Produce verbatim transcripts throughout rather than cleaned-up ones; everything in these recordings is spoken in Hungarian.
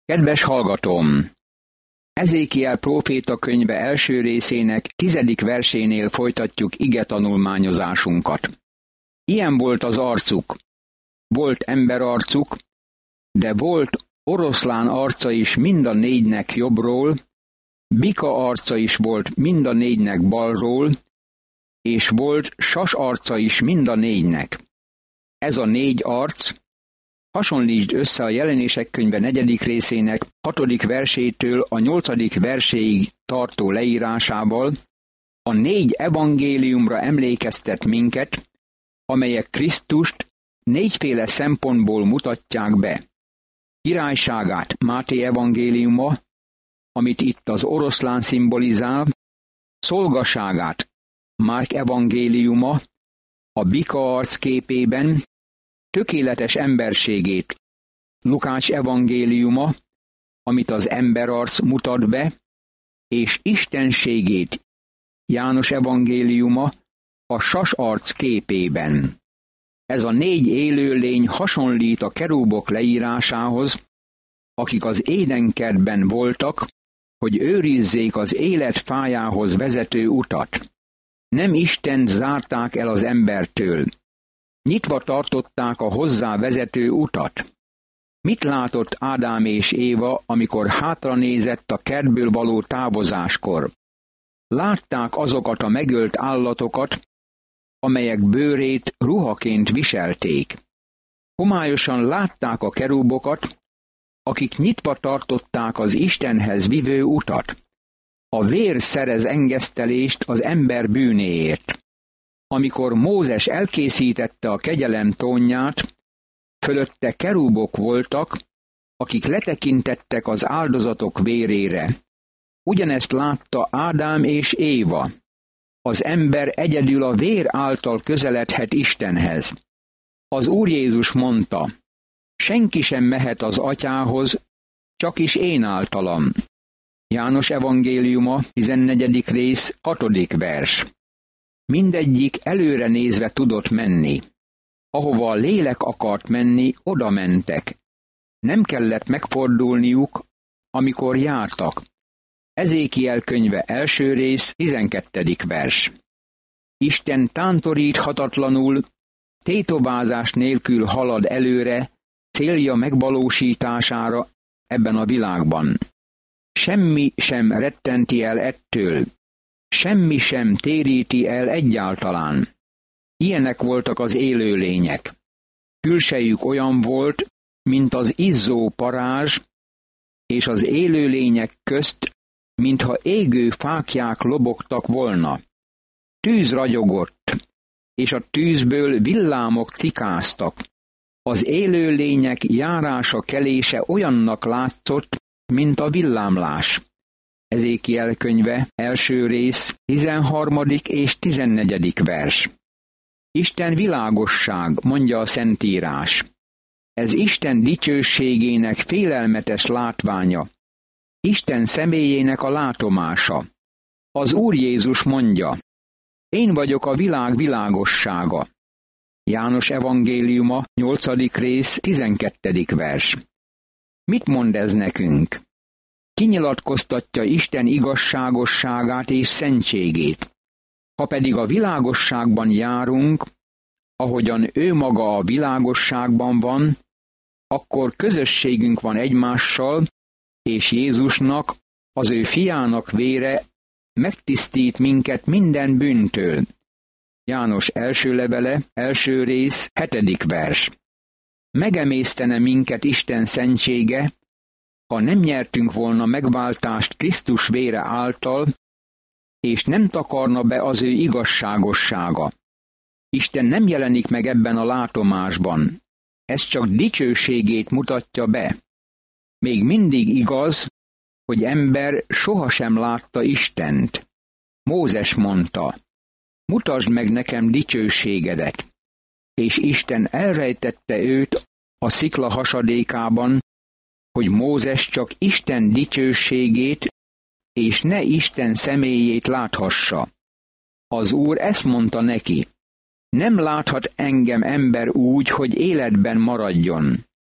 Kedves hallgatóm! Ezékiel próféta könyve első részének tizedik versénél folytatjuk igetanulmányozásunkat. Ilyen volt az arcuk. Volt emberarcuk, de volt oroszlán arca is mind a négynek jobbról, bika arca is volt mind a négynek balról, és volt sas arca is mind a négynek. Ez a négy arc, hasonlítsd össze a Jelenések könyve negyedik részének hatodik versétől a nyolcadik verséig tartó leírásával, a négy evangéliumra emlékeztet minket, amelyek Krisztust négyféle szempontból mutatják be. Királyságát Máté evangéliuma, amit itt az oroszlán szimbolizál, szolgaságát Márk evangéliuma, a bika arc képében, tökéletes emberségét Lukács evangéliuma, amit az emberarc mutat be, és istenségét János evangéliuma a sas arc képében. Ez a négy élőlény hasonlít a kerúbok leírásához, akik az édenkertben voltak, hogy őrizzék az élet fájához vezető utat. Nem Istent zárták el az embertől. Nyitva tartották a hozzá vezető utat. Mit látott Ádám és Éva, amikor hátranézett a kertből való távozáskor? Látták azokat a megölt állatokat, amelyek bőrét ruhaként viselték. Homályosan látták a kerúbokat, akik nyitva tartották az Istenhez vivő utat. A vér szerez engesztelést az ember bűnéért. Amikor Mózes elkészítette a kegyelem tónját, fölötte kerúbok voltak, akik letekintettek az áldozatok vérére. Ugyanezt látta Ádám és Éva. Az ember egyedül a vér által közeledhet Istenhez. Az Úr Jézus mondta, senki sem mehet az Atyához, csak is én általam. János evangéliuma, tizennegyedik rész, hatodik vers. Mindegyik előre nézve tudott menni. Ahova a lélek akart menni, oda mentek. Nem kellett megfordulniuk, amikor jártak. Ezékiel könyve első rész, tizenkettedik vers. Isten tántoríthatatlanul, tétovázás nélkül halad előre, célja megvalósítására ebben a világban. Semmi sem rettenti el ettől. Semmi sem téríti el egyáltalán. Ilyenek voltak az élőlények. Külsejük olyan volt, mint az izzó parázs, és az élőlények közt, mintha égő fáklyák lobogtak volna. Tűz ragyogott, és a tűzből villámok cikáztak. Az élőlények járása kelése olyannak látszott, mint a villámlás. Ezékiel könyve, első rész, tizenharmadik és tizennegyedik vers. Isten világosság, mondja a Szentírás. Ez Isten dicsőségének félelmetes látványa. Isten személyének a látomása. Az Úr Jézus mondja, én vagyok a világ világossága. János evangéliuma, nyolcadik rész, tizenkettedik vers. Mit mond ez nekünk? Kinyilatkoztatja Isten igazságosságát és szentségét. Ha pedig a világosságban járunk, ahogyan ő maga a világosságban van, akkor közösségünk van egymással, és Jézusnak, az ő fiának vére megtisztít minket minden bűntől. János első levele, első rész, hetedik vers. Megemésztene minket Isten szentsége, ha nem nyertünk volna megváltást Krisztus vére által, és nem takarna be az ő igazságossága. Isten nem jelenik meg ebben a látomásban, ez csak dicsőségét mutatja be. Még mindig igaz, hogy ember sohasem látta Istent. Mózes mondta, mutasd meg nekem dicsőségedet, és Isten elrejtette őt a szikla hasadékában, hogy Mózes csak Isten dicsőségét és ne Isten személyét láthassa. Az Úr ezt mondta neki, nem láthat engem ember úgy, hogy életben maradjon.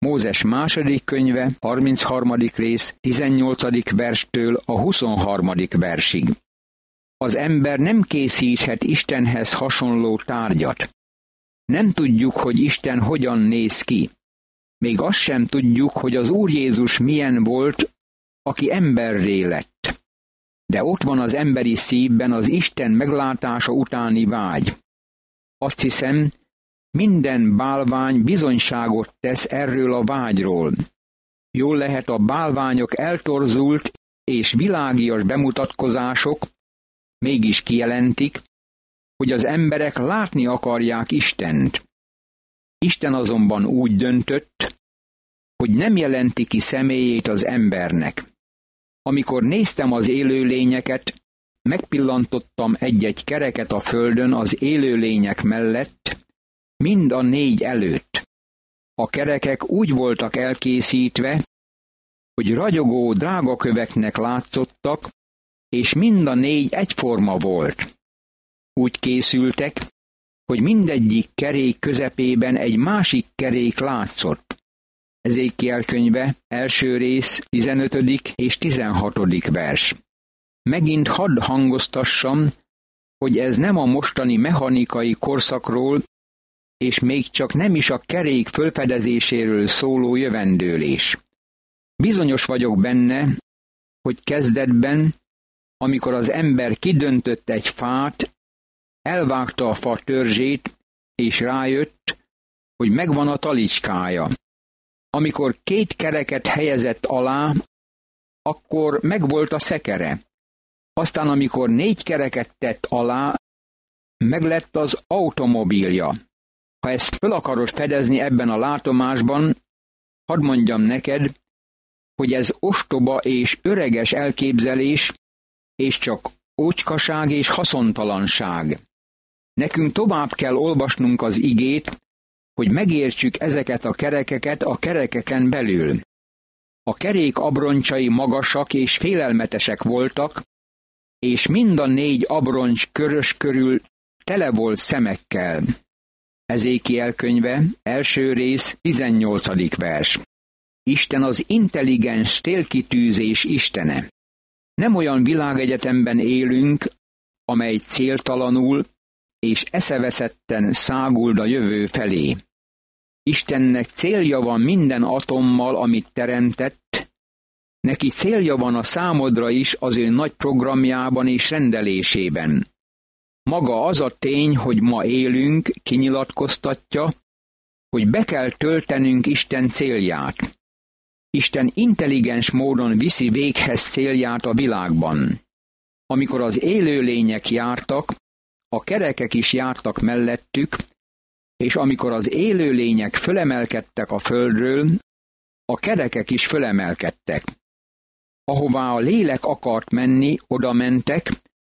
Mózes második könyve, harmincharmadik rész, tizennyolcadik verstől a huszonharmadik versig. Az ember nem készíthet Istenhez hasonló tárgyat. Nem tudjuk, hogy Isten hogyan néz ki. Még azt sem tudjuk, hogy az Úr Jézus milyen volt, aki emberré lett. De ott van az emberi szívben az Isten meglátása utáni vágy. Azt hiszem, minden bálvány bizonyságot tesz erről a vágyról. Jól lehet, a bálványok eltorzult és világias bemutatkozások mégis kijelentik, hogy az emberek látni akarják Istent. Isten azonban úgy döntött, hogy nem jelenti ki személyét az embernek. Amikor néztem az élőlényeket, megpillantottam egy-egy kereket a földön az élőlények mellett, mind a négy előtt. A kerekek úgy voltak elkészítve, hogy ragyogó drágaköveknek látszottak, és mind a négy egyforma volt. Úgy készültek, hogy mindegyik kerék közepében egy másik kerék látszott. Ezékiel könyve, első rész, tizenötödik és tizenhatodik vers. Megint hadd hangoztassam, hogy ez nem a mostani mechanikai korszakról, és még csak nem is a kerék fölfedezéséről szóló jövendőlés. Bizonyos vagyok benne, hogy kezdetben, amikor az ember kidöntött egy fát, elvágta a fa törzsét, és rájött, hogy megvan a talicskája. Amikor két kereket helyezett alá, akkor megvolt a szekere. Aztán, amikor négy kereket tett alá, meglett az automobilja. Ha ezt föl akarod fedezni ebben a látomásban, hadd mondjam neked, hogy ez ostoba és öreges elképzelés, és csak ócskaság és haszontalanság. Nekünk tovább kell olvasnunk az igét, hogy megértsük ezeket a kerekeket a kerekeken belül. A kerék abroncsai magasak és félelmetesek voltak, és mind a négy abroncs körös körül tele volt szemekkel. Ezékiel könyve, első rész, tizennyolcadik vers. Isten az intelligens célkitűzés istene. Nem olyan világegyetemben élünk, amely céltalanul és eszeveszetten száguld a jövő felé. Istennek célja van minden atommal, amit teremtett, neki célja van a számodra is az ő nagy programjában és rendelésében. Maga az a tény, hogy ma élünk, kinyilatkoztatja, hogy be kell töltenünk Isten célját. Isten intelligens módon viszi véghez célját a világban. Amikor az élőlények jártak, a kerekek is jártak mellettük, és amikor az élőlények fölemelkedtek a földről, a kerekek is fölemelkedtek. Ahová a lélek akart menni, oda mentek,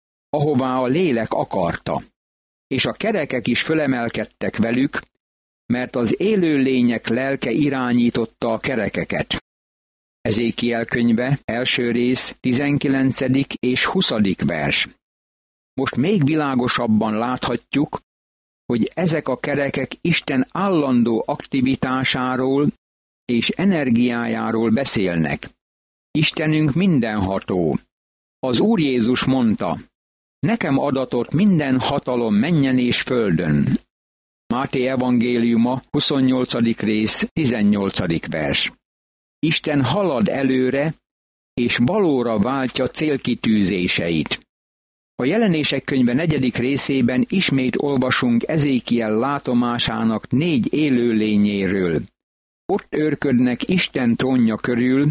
ahová a lélek akarta. És a kerekek is fölemelkedtek velük, mert az élőlények lelke irányította a kerekeket. Ezékiel könyve, első rész, tizenkilencedik és huszadik vers. Most még világosabban láthatjuk, hogy ezek a kerekek Isten állandó aktivitásáról és energiájáról beszélnek. Istenünk mindenható. Az Úr Jézus mondta, nekem adatott minden hatalom mennyen és földön. Máté evangéliuma, huszonnyolcadik rész, tizennyolcadik vers. Isten halad előre, és valóra váltja célkitűzéseit. A Jelenések könyve negyedik részében ismét olvasunk Ezékiel látomásának négy élőlényéről. Ott őrködnek Isten trónja körül,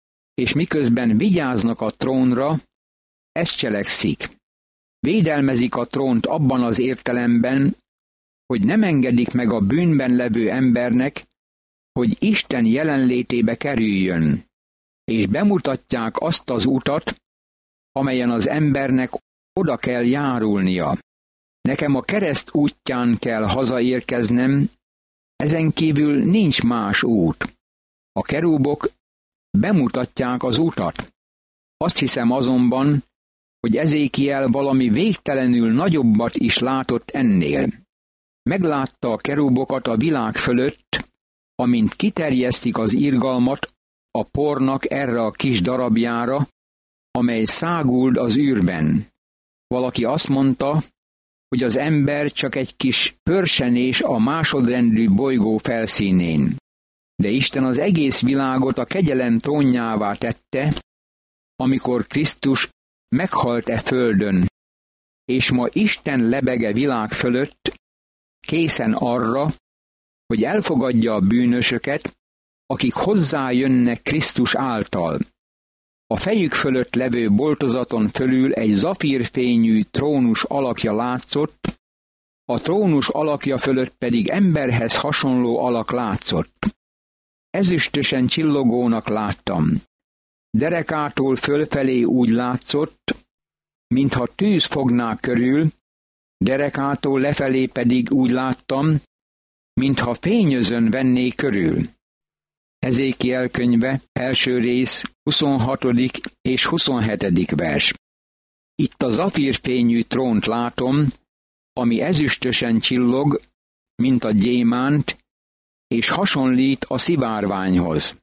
és miközben vigyáznak a trónra, ezt cselekszik. Védelmezik a trónt abban az értelemben, hogy nem engedik meg a bűnben levő embernek, hogy Isten jelenlétébe kerüljön, és bemutatják azt az utat, amelyen az embernek oda kell járulnia. Nekem a kereszt útján kell hazaérkeznem, ezen kívül nincs más út. A kerúbok bemutatják az utat. Azt hiszem azonban, hogy Ezékiel valami végtelenül nagyobbat is látott ennél. Meglátta a kerubokat a világ fölött, amint kiterjesztik az irgalmat a pornak erre a kis darabjára, amely száguld az űrben. Valaki azt mondta, hogy az ember csak egy kis pörsenés a másodrendű bolygó felszínén. De Isten az egész világot a kegyelem trónjává tette, amikor Krisztus meghalt e földön, és ma Isten lebege világ fölött, készen arra, hogy elfogadja a bűnösöket, akik hozzájönnek Krisztus által. A fejük fölött levő boltozaton fölül egy zafírfényű trónus alakja látszott, a trónus alakja fölött pedig emberhez hasonló alak látszott. Ezüstösen csillogónak láttam. Derekától fölfelé úgy látszott, mintha tűz fogná körül, derekától lefelé pedig úgy láttam, mintha fényözön venné körül. Ezékiel könyve, első rész, huszonhatodik és huszonhetedik vers. Itt a zafírfényű trónt látom, ami ezüstösen csillog, mint a gyémánt, és hasonlít a szivárványhoz.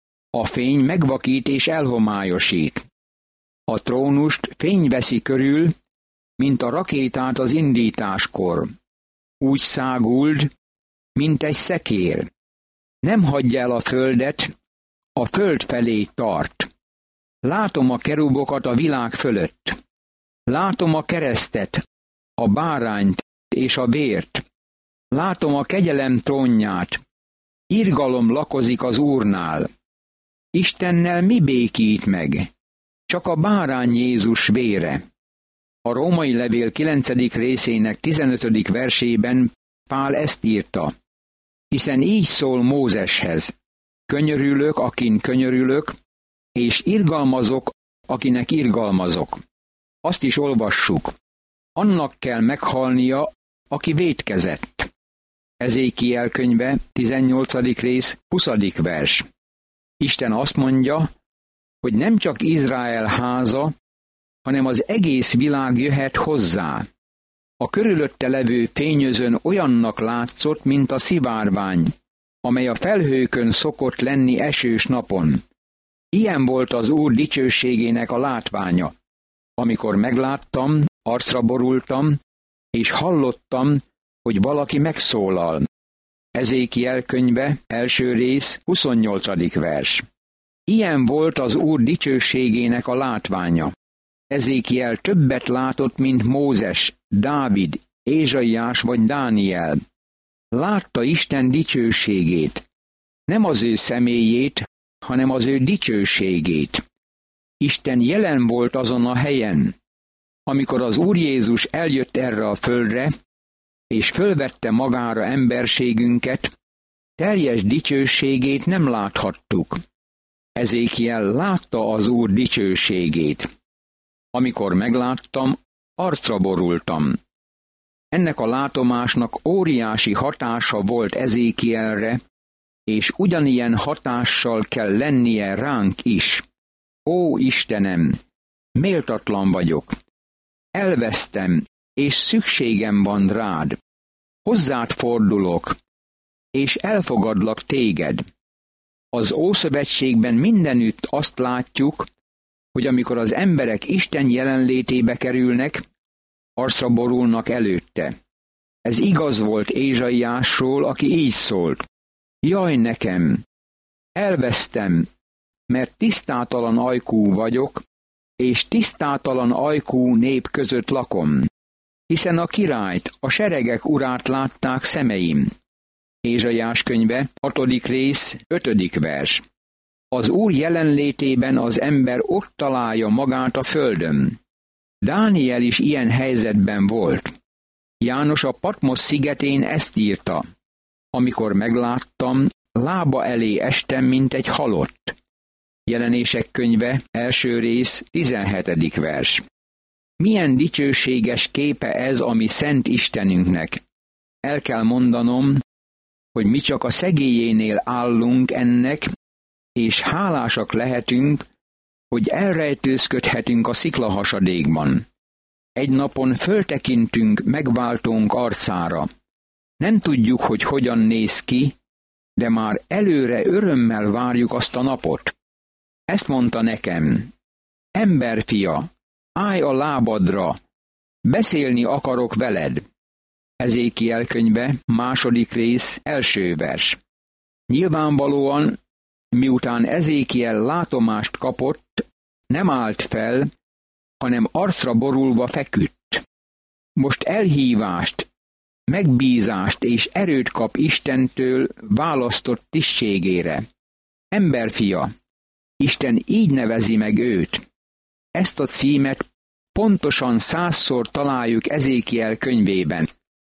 A fény megvakít és elhomályosít. A trónust fény veszi körül, mint a rakétát az indításkor. Úgy száguld, mint egy szekér. Nem hagyja el a földet, a föld felé tart. Látom a kerubokat a világ fölött. Látom a keresztet, a bárányt és a vért. Látom a kegyelem trónját. Irgalom lakozik az Úrnál. Istennel mi békít meg? Csak a bárány Jézus vére. A római levél kilencedik részének tizenötödik versében Pál ezt írta. Hiszen így szól Mózeshez. Könyörülök, akin könyörülök, és irgalmazok, akinek irgalmazok. Azt is olvassuk. Annak kell meghalnia, aki vétkezett. Ezékiel könyve, tizennyolcadik rész, huszadik vers. Isten azt mondja, hogy nem csak Izrael háza, hanem az egész világ jöhet hozzá. A körülötte levő fényözön olyannak látszott, mint a szivárvány, amely a felhőkön szokott lenni esős napon. Ilyen volt az Úr dicsőségének a látványa. Amikor megláttam, arcra borultam, és hallottam, hogy valaki megszólal. Ezékiel könyve, első rész, huszonnyolcadik vers. Ilyen volt az Úr dicsőségének a látványa. Ezékiel többet látott, mint Mózes, Dávid, Ézsaiás vagy Dániel. Látta Isten dicsőségét. Nem az ő személyét, hanem az ő dicsőségét. Isten jelen volt azon a helyen. Amikor az Úr Jézus eljött erre a földre, és fölvette magára emberségünket, teljes dicsőségét nem láthattuk. Ezékiel látta az Úr dicsőségét. Amikor megláttam, arcra borultam. Ennek a látomásnak óriási hatása volt Ezékielre, és ugyanilyen hatással kell lennie ránk is. Ó Istenem, méltatlan vagyok. Elvesztem, és szükségem van rád. Hozzád fordulok, és elfogadlak téged. Az Ószövetségben mindenütt azt látjuk, hogy amikor az emberek Isten jelenlétébe kerülnek, arcra borulnak előtte. Ez igaz volt Ézsaiásról, aki így szólt. Jaj nekem! Elvesztem, mert tisztátalan ajkú vagyok, és tisztátalan ajkú nép között lakom. Hiszen a királyt, a seregek urát látták szemeim. Ézsaiás könyve, hatodik rész, ötödik vers. Az Úr jelenlétében az ember ott találja magát a földön. Dániel is ilyen helyzetben volt. János a Patmos szigetén ezt írta. Amikor megláttam, lába elé estem, mint egy halott. Jelenések könyve, első rész, tizenhetedik vers. Milyen dicsőséges képe ez a mi szent Istenünknek. El kell mondanom, hogy mi csak a szegélyénél állunk ennek, és hálásak lehetünk, hogy elrejtőzködhetünk a sziklahasadékban. Egy napon föltekintünk megváltónk arcára. Nem tudjuk, hogy hogyan néz ki, de már előre örömmel várjuk azt a napot. Ezt mondta nekem: emberfia, állj a lábadra, beszélni akarok veled. Ezékiel könyve, második rész, első vers. Nyilvánvalóan, miután Ezékiel látomást kapott, nem állt fel, hanem arcra borulva feküdt. Most elhívást, megbízást és erőt kap Istentől választott tisztségére. Emberfia, Isten így nevezi meg őt. Ezt a címet pontosan százszor találjuk Ezékiel könyvében.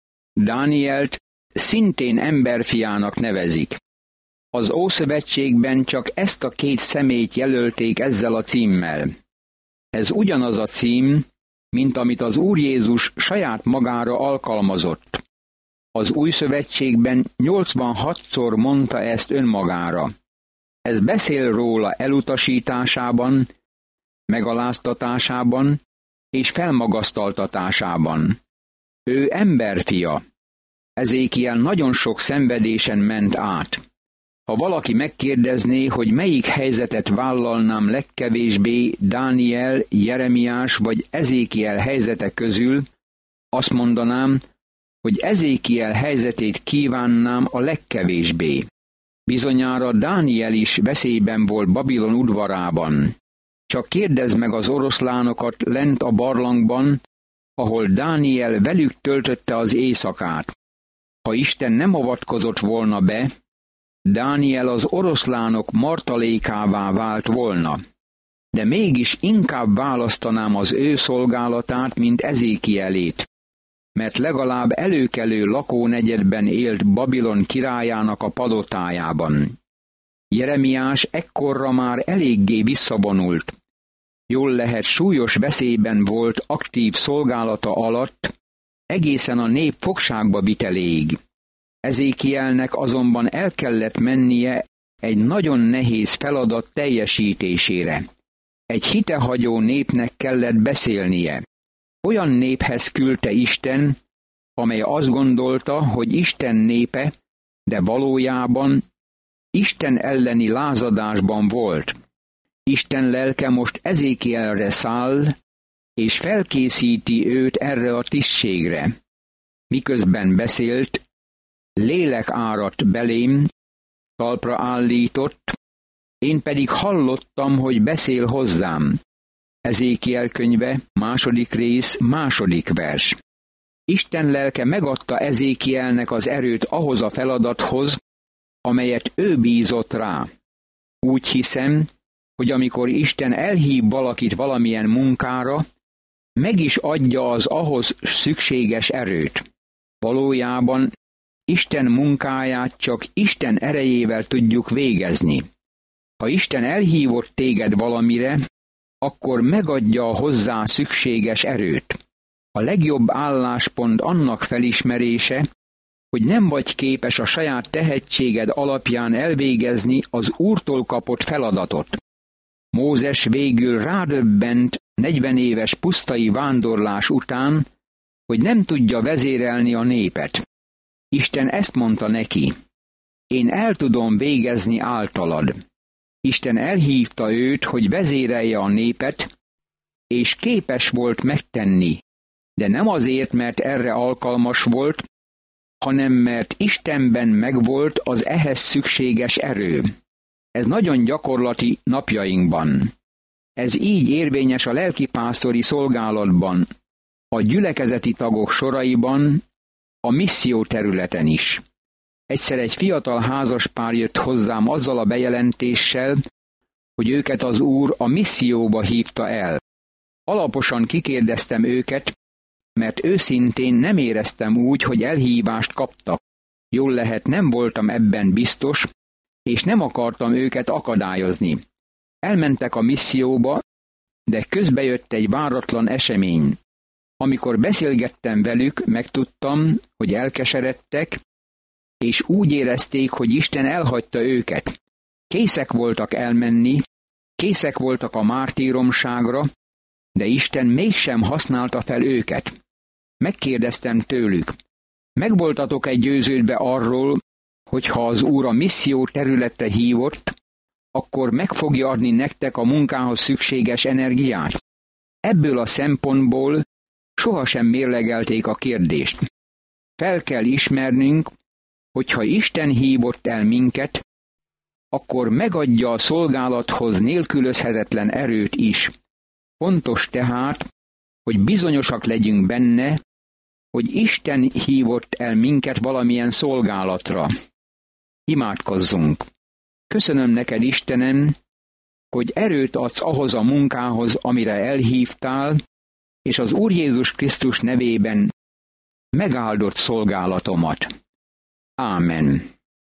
Dánielt szintén emberfiának nevezik. Az Ószövetségben csak ezt a két személyt jelölték ezzel a címmel. Ez ugyanaz a cím, mint amit az Úr Jézus saját magára alkalmazott. Az Új Szövetségben nyolcvanhatszor mondta ezt önmagára. Ez beszél róla elutasításában, megaláztatásában és felmagasztaltatásában. Ő emberfia. Ezékiel nagyon sok szenvedésen ment át. Ha valaki megkérdezné, hogy melyik helyzetet vállalnám legkevésbé Dániel, Jeremiás vagy Ezékiel helyzete közül, azt mondanám, hogy Ezékiel helyzetét kívánnám a legkevésbé. Bizonyára Dániel is veszélyben volt Babilon udvarában. Csak kérdezd meg az oroszlánokat lent a barlangban, ahol Dániel velük töltötte az éjszakát. Ha Isten nem avatkozott volna be, Dániel az oroszlánok martalékává vált volna. De mégis inkább választanám az ő szolgálatát, mint Ezékielét, mert legalább előkelő lakónegyedben élt Babilon királyának a palotájában. Jeremiás ekkorra már eléggé visszavonult. Jól lehet, súlyos veszélyben volt aktív szolgálata alatt, egészen a nép fogságba viteléig. Ezékielnek azonban el kellett mennie egy nagyon nehéz feladat teljesítésére. Egy hitehagyó népnek kellett beszélnie. Olyan néphez küldte Isten, amely azt gondolta, hogy Isten népe, de valójában Isten elleni lázadásban volt. Isten lelke most Ezékielre száll, és felkészíti őt erre a tisztségre. Miközben beszélt, lélek áradt belém, talpra állított, én pedig hallottam, hogy beszél hozzám. Ezékiel könyve, második rész, második vers. Isten lelke megadta Ezékielnek az erőt ahhoz a feladathoz, amelyet ő bízott rá. Úgy hiszem, hogy amikor Isten elhív valakit valamilyen munkára, meg is adja az ahhoz szükséges erőt. Valójában Isten munkáját csak Isten erejével tudjuk végezni. Ha Isten elhívott téged valamire, akkor megadja a hozzá szükséges erőt. A legjobb álláspont annak felismerése, hogy nem vagy képes a saját tehetséged alapján elvégezni az Úrtól kapott feladatot. Mózes végül rádöbbent negyven éves pusztai vándorlás után, hogy nem tudja vezérelni a népet. Isten ezt mondta neki: én el tudom végezni általad. Isten elhívta őt, hogy vezérelje a népet, és képes volt megtenni, de nem azért, mert erre alkalmas volt, hanem mert Istenben megvolt az ehhez szükséges erő. Ez nagyon gyakorlati napjainkban. Ez így érvényes a lelkipásztori szolgálatban, a gyülekezeti tagok soraiban, a misszió területen is. Egyszer egy fiatal házaspár jött hozzám azzal a bejelentéssel, hogy őket az Úr a misszióba hívta el. Alaposan kikérdeztem őket, mert őszintén nem éreztem úgy, hogy elhívást kaptak. Jól lehet, nem voltam ebben biztos, és nem akartam őket akadályozni. Elmentek a misszióba, de közbejött egy váratlan esemény. Amikor beszélgettem velük, megtudtam, hogy elkeseredtek, és úgy érezték, hogy Isten elhagyta őket. Készek voltak elmenni, készek voltak a mártíromságra, de Isten mégsem használta fel őket. Megkérdeztem tőlük: megvoltatok-e győződve arról, hogyha az Úr a misszió területre hívott, akkor meg fogja adni nektek a munkához szükséges energiát? Ebből a szempontból sohasem mérlegelték a kérdést. Fel kell ismernünk, hogyha Isten hívott el minket, akkor megadja a szolgálathoz nélkülözhetetlen erőt is. Fontos tehát, hogy bizonyosak legyünk benne, hogy Isten hívott el minket valamilyen szolgálatra. Imádkozzunk! Köszönöm neked, Istenem, hogy erőt adsz ahhoz a munkához, amire elhívtál, és az Úr Jézus Krisztus nevében megáldott szolgálatomat. Ámen.